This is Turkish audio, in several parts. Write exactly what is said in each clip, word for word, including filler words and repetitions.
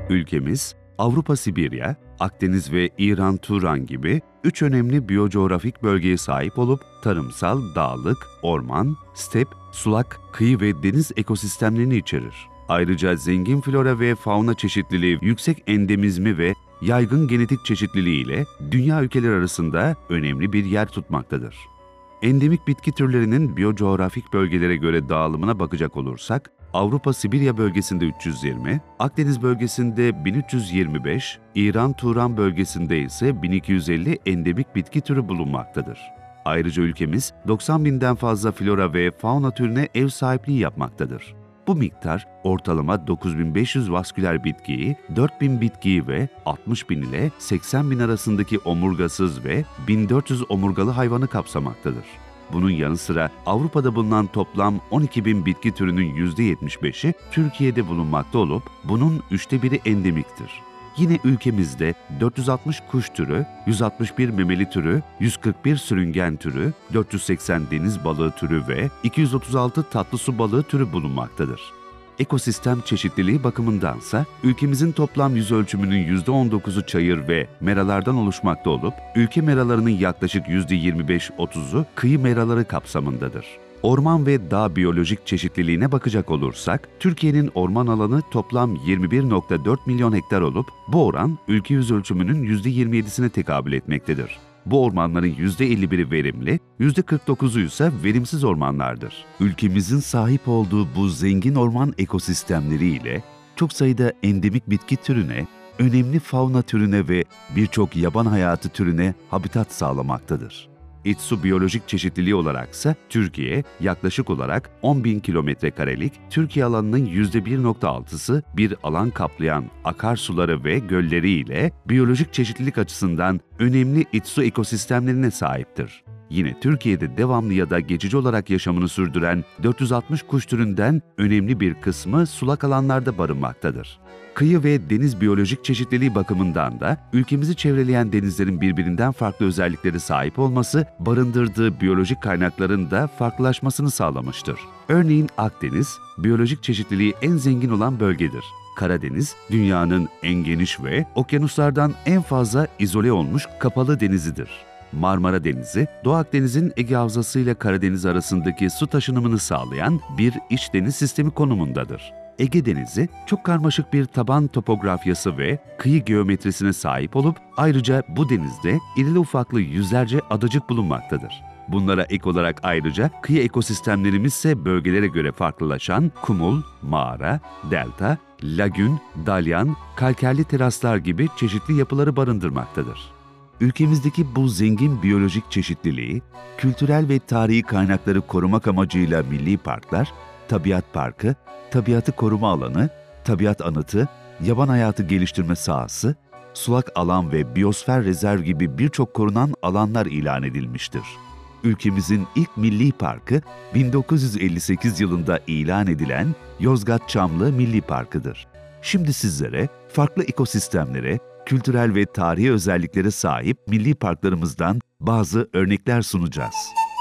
Ülkemiz, Avrupa Sibirya, Akdeniz ve İran Turan gibi üç önemli biyocoğrafik bölgeye sahip olup tarımsal, dağlık, orman, step, sulak, kıyı ve deniz ekosistemlerini içerir. Ayrıca zengin flora ve fauna çeşitliliği, yüksek endemizmi ve yaygın genetik çeşitliliği ile dünya ülkeleri arasında önemli bir yer tutmaktadır. Endemik bitki türlerinin biyocoğrafik bölgelere göre dağılımına bakacak olursak, Avrupa Sibirya bölgesinde üç yüz yirmi, Akdeniz bölgesinde bin üç yüz yirmi beş, İran Turan bölgesinde ise bin iki yüz elli endemik bitki türü bulunmaktadır. Ayrıca ülkemiz doksan binden fazla flora ve fauna türüne ev sahipliği yapmaktadır. Bu miktar ortalama dokuz bin beş yüz vasküler bitkiyi, dört bin bitkiyi ve altmış bin ile seksen bin arasındaki omurgasız ve bin dört yüz omurgalı hayvanı kapsamaktadır. Bunun yanı sıra Avrupa'da bulunan toplam on iki bin bitki türünün yüzde yetmiş beşi Türkiye'de bulunmakta olup bunun üçte biri endemiktir. Yine ülkemizde dört yüz altmış kuş türü, yüz altmış bir memeli türü, yüz kırk bir sürüngen türü, dört yüz seksen deniz balığı türü ve iki yüz otuz altı tatlısu balığı türü bulunmaktadır. Ekosistem çeşitliliği bakımındansa ülkemizin toplam yüz ölçümünün yüzde on dokuzu çayır ve meralardan oluşmakta olup ülke meralarının yaklaşık yüzde yirmi beş otuzu kıyı meraları kapsamındadır. Orman ve dağ biyolojik çeşitliliğine bakacak olursak, Türkiye'nin orman alanı toplam yirmi bir nokta dört milyon hektar olup bu oran ülke yüz ölçümünün yüzde yirmi yedisine tekabül etmektedir. Bu ormanların yüzde elli biri verimli, yüzde kırk dokuzu ise verimsiz ormanlardır. Ülkemizin sahip olduğu bu zengin orman ekosistemleriyle çok sayıda endemik bitki türüne, önemli fauna türüne ve birçok yaban hayatı türüne habitat sağlamaktadır. İç su biyolojik çeşitliliği olaraksa Türkiye yaklaşık olarak on bin kilometre karelik Türkiye alanının yüzde bir nokta altısı bir alan kaplayan akarsuları ve gölleri ile biyolojik çeşitlilik açısından önemli iç su ekosistemlerine sahiptir. Yine Türkiye'de devamlı ya da geçici olarak yaşamını sürdüren dört yüz altmış kuş türünden önemli bir kısmı sulak alanlarda barınmaktadır. Kıyı ve deniz biyolojik çeşitliliği bakımından da ülkemizi çevreleyen denizlerin birbirinden farklı özellikleri sahip olması, barındırdığı biyolojik kaynakların da farklılaşmasını sağlamıştır. Örneğin Akdeniz, biyolojik çeşitliliği en zengin olan bölgedir. Karadeniz, dünyanın en geniş ve okyanuslardan en fazla izole olmuş kapalı denizidir. Marmara Denizi, Doğu Akdeniz'in Ege Havzası ile Karadeniz arasındaki su taşınımını sağlayan bir iç deniz sistemi konumundadır. Ege Denizi, çok karmaşık bir taban topografyası ve kıyı geometrisine sahip olup ayrıca bu denizde irili ufaklı yüzlerce adacık bulunmaktadır. Bunlara ek olarak ayrıca kıyı ekosistemlerimiz ise bölgelere göre farklılaşan kumul, mağara, delta, lagün, dalyan, kalkerli teraslar gibi çeşitli yapıları barındırmaktadır. Ülkemizdeki bu zengin biyolojik çeşitliliği, kültürel ve tarihi kaynakları korumak amacıyla milli parklar, tabiat parkı, tabiatı koruma alanı, tabiat anıtı, yaban hayatı geliştirme sahası, sulak alan ve biyosfer rezerv gibi birçok korunan alanlar ilan edilmiştir. Ülkemizin ilk milli parkı bin dokuz yüz elli sekiz yılında ilan edilen Yozgat Çamlı Milli Parkı'dır. Şimdi sizlere farklı ekosistemlere, kültürel ve tarihi özelliklere sahip milli parklarımızdan bazı örnekler sunacağız.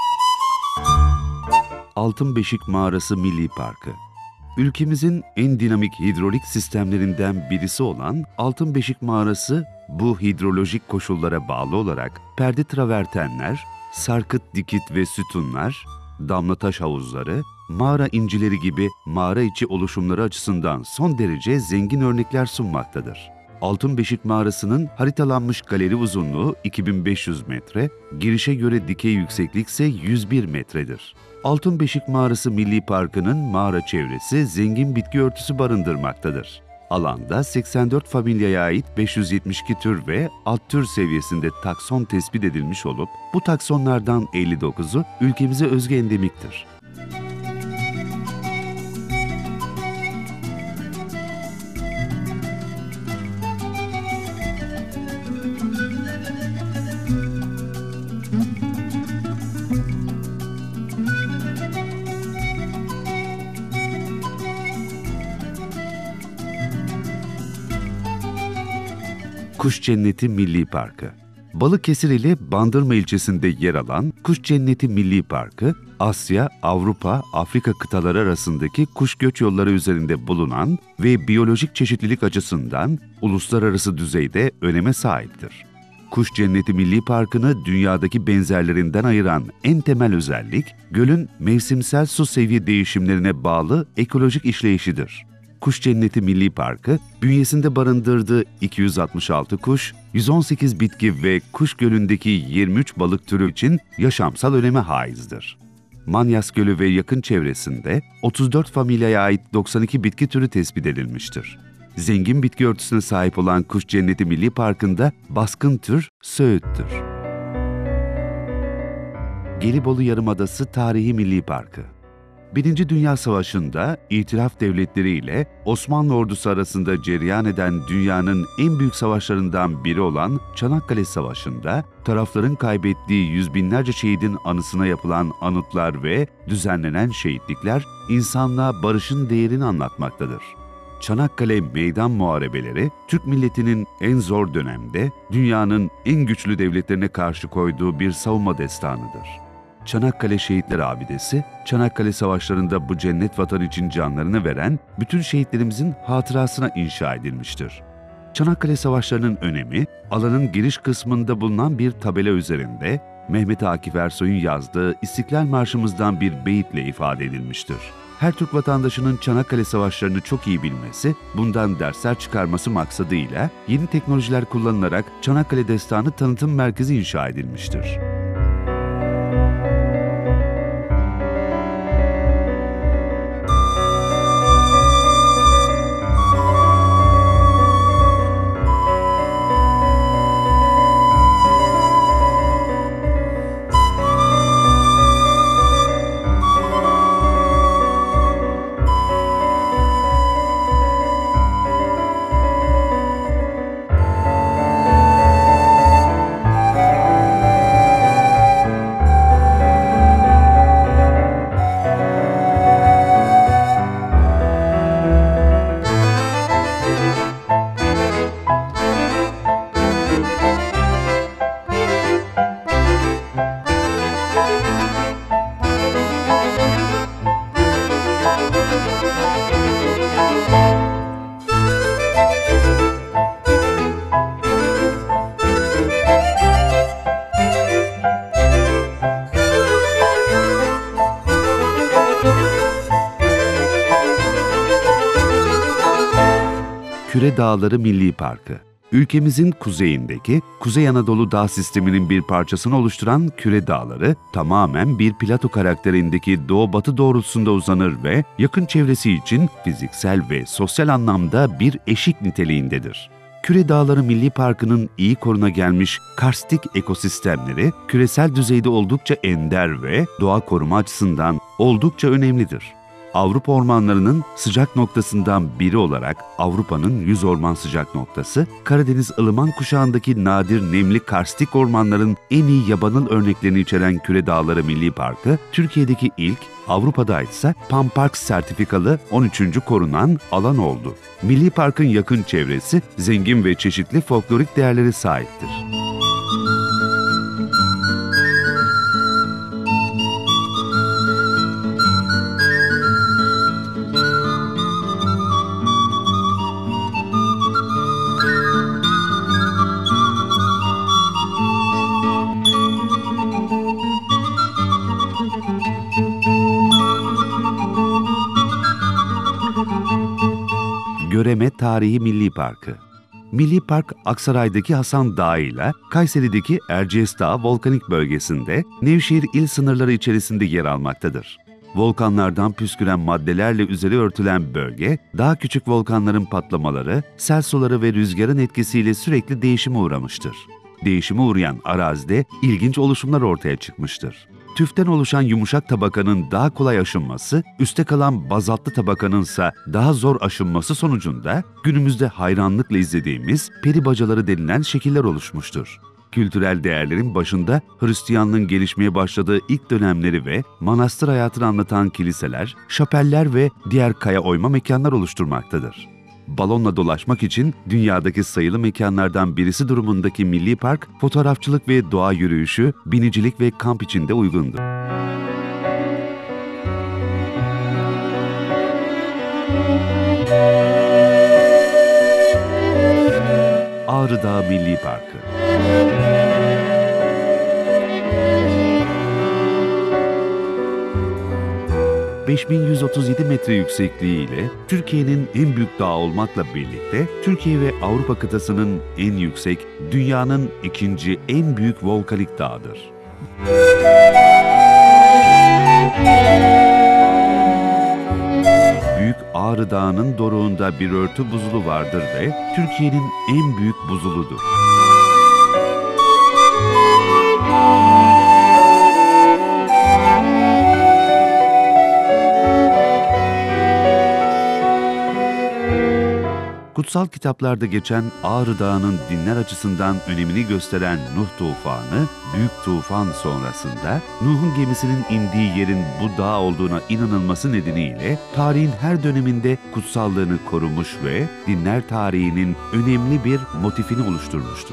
Altınbeşik Mağarası Milli Parkı. Ülkemizin en dinamik hidrolik sistemlerinden birisi olan Altınbeşik Mağarası, bu hidrolojik koşullara bağlı olarak perde travertenler, sarkıt dikit ve sütunlar, damlataş havuzları, mağara incileri gibi mağara içi oluşumları açısından son derece zengin örnekler sunmaktadır. Altınbeşik Mağarası'nın haritalanmış galeri uzunluğu iki bin beş yüz metre, girişe göre dikey yükseklik ise yüz bir metredir. Altınbeşik Mağarası Milli Parkı'nın mağara çevresi zengin bitki örtüsü barındırmaktadır. Alanda seksen dört familyaya ait beş yüz yetmiş iki tür ve alt tür seviyesinde takson tespit edilmiş olup bu taksonlardan elli dokuzu ülkemize özgü endemiktir. Kuş Cenneti Milli Parkı. Balıkesir ile Bandırma ilçesinde yer alan Kuş Cenneti Milli Parkı, Asya, Avrupa, Afrika kıtaları arasındaki kuş göç yolları üzerinde bulunan ve biyolojik çeşitlilik açısından uluslararası düzeyde öneme sahiptir. Kuş Cenneti Milli Parkı'nı dünyadaki benzerlerinden ayıran en temel özellik, gölün mevsimsel su seviye değişimlerine bağlı ekolojik işleyişidir. Kuş Cenneti Milli Parkı, bünyesinde barındırdığı iki yüz altmış altı kuş, yüz on sekiz bitki ve Kuş Gölü'ndeki yirmi üç balık türü için yaşamsal öneme haizdir. Manyas Gölü ve yakın çevresinde otuz dört familyaya ait doksan iki bitki türü tespit edilmiştir. Zengin bitki örtüsüne sahip olan Kuş Cenneti Milli Parkı'nda baskın tür söğüttür. Gelibolu Yarımadası Tarihi Milli Parkı. Birinci Dünya Savaşı'nda İtilaf Devletleri ile Osmanlı ordusu arasında cereyan eden dünyanın en büyük savaşlarından biri olan Çanakkale Savaşı'nda tarafların kaybettiği yüz binlerce şehidin anısına yapılan anıtlar ve düzenlenen şehitlikler insanlığa barışın değerini anlatmaktadır. Çanakkale Meydan Muharebeleri, Türk milletinin en zor dönemde dünyanın en güçlü devletlerine karşı koyduğu bir savunma destanıdır. Çanakkale Şehitler Abidesi, Çanakkale Savaşları'nda bu cennet vatan için canlarını veren bütün şehitlerimizin hatırasına inşa edilmiştir. Çanakkale Savaşları'nın önemi, alanın giriş kısmında bulunan bir tabela üzerinde Mehmet Akif Ersoy'un yazdığı İstiklal Marşımızdan bir beyitle ifade edilmiştir. Her Türk vatandaşının Çanakkale Savaşları'nı çok iyi bilmesi, bundan dersler çıkarması maksadıyla yeni teknolojiler kullanılarak Çanakkale Destanı Tanıtım Merkezi inşa edilmiştir. Küre Dağları Milli Parkı. Ülkemizin kuzeyindeki Kuzey Anadolu Dağ Sistemi'nin bir parçasını oluşturan Küre Dağları, tamamen bir plato karakterindeki doğu-batı doğrultusunda uzanır ve yakın çevresi için fiziksel ve sosyal anlamda bir eşik niteliğindedir. Küre Dağları Milli Parkı'nın iyi koruna gelmiş karstik ekosistemleri, küresel düzeyde oldukça ender ve doğa koruma açısından oldukça önemlidir. Avrupa ormanlarının sıcak noktasından biri olarak Avrupa'nın yüz orman sıcak noktası, Karadeniz ılıman kuşağındaki nadir nemli karstik ormanların en iyi yabanıl örneklerini içeren Küre Dağları Milli Parkı, Türkiye'deki ilk, Avrupa'da ise Pampark sertifikalı on üçüncü korunan alan oldu. Milli Park'ın yakın çevresi zengin ve çeşitli folklorik değerleri sahiptir. Göreme Tarihi Milli Parkı. Milli Park, Aksaray'daki Hasan Dağı ile Kayseri'deki Erciyes Dağı volkanik bölgesinde Nevşehir il sınırları içerisinde yer almaktadır. Volkanlardan püsküren maddelerle üzeri örtülen bölge, daha küçük volkanların patlamaları, sel suları ve rüzgarın etkisiyle sürekli değişime uğramıştır. Değişime uğrayan arazide ilginç oluşumlar ortaya çıkmıştır. Tüften oluşan yumuşak tabakanın daha kolay aşınması, üste kalan bazaltlı tabakanın ise daha zor aşınması sonucunda günümüzde hayranlıkla izlediğimiz peri bacaları denilen şekiller oluşmuştur. Kültürel değerlerin başında Hristiyanlığın gelişmeye başladığı ilk dönemleri ve manastır hayatını anlatan kiliseler, şapeller ve diğer kaya oyma mekanlar oluşturmaktadır. balonla dolaşmak için dünyadaki sayılı mekanlardan birisi durumundaki Milli Park, fotoğrafçılık ve doğa yürüyüşü, binicilik ve kamp için de uygundur. Ağrı Dağı Milli Parkı. beş bin yüz otuz yedi metre yüksekliği ile Türkiye'nin en büyük dağı olmakla birlikte Türkiye ve Avrupa kıtasının en yüksek, dünyanın ikinci en büyük volkanik dağıdır. Büyük Ağrı Dağı'nın doruğunda bir örtü buzulu vardır ve Türkiye'nin en büyük buzuludur. Kutsal kitaplarda geçen Ağrı Dağı'nın dinler açısından önemini gösteren Nuh tufanı, büyük tufan sonrasında Nuh'un gemisinin indiği yerin bu dağ olduğuna inanılması nedeniyle tarihin her döneminde kutsallığını korumuş ve dinler tarihinin önemli bir motifini oluşturmuştur.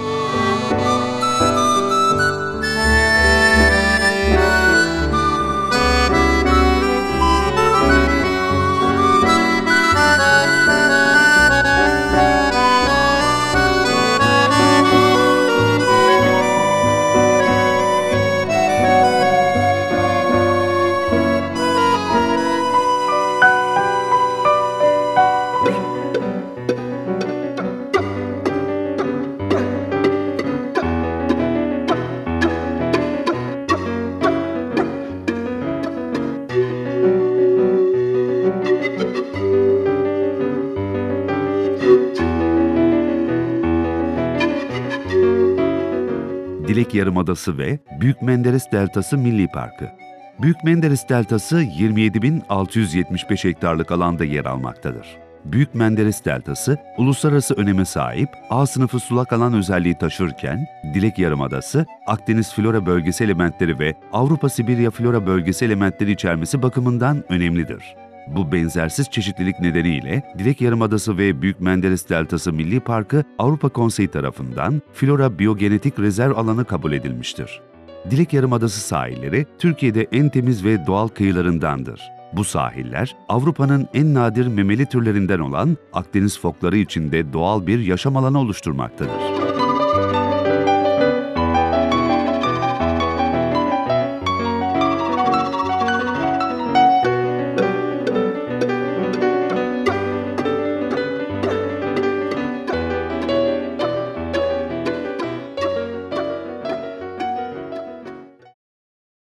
Dilek Yarımadası ve Büyük Menderes Deltası Milli Parkı. Büyük Menderes Deltası yirmi yedi bin altı yüz yetmiş beş hektarlık alanda yer almaktadır. Büyük Menderes Deltası, uluslararası öneme sahip A sınıfı sulak alan özelliği taşırken, Dilek Yarımadası, Akdeniz flora bölgesi elementleri ve Avrupa Sibirya flora bölgesi elementleri içermesi bakımından önemlidir. Bu benzersiz çeşitlilik nedeniyle Dilek Yarımadası ve Büyük Menderes Deltası Milli Parkı Avrupa Konseyi tarafından Flora Biyogenetik Rezerv alanı kabul edilmiştir. Dilek Yarımadası sahilleri Türkiye'de en temiz ve doğal kıyılarındandır. Bu sahiller Avrupa'nın en nadir memeli türlerinden olan Akdeniz fokları için de doğal bir yaşam alanı oluşturmaktadır.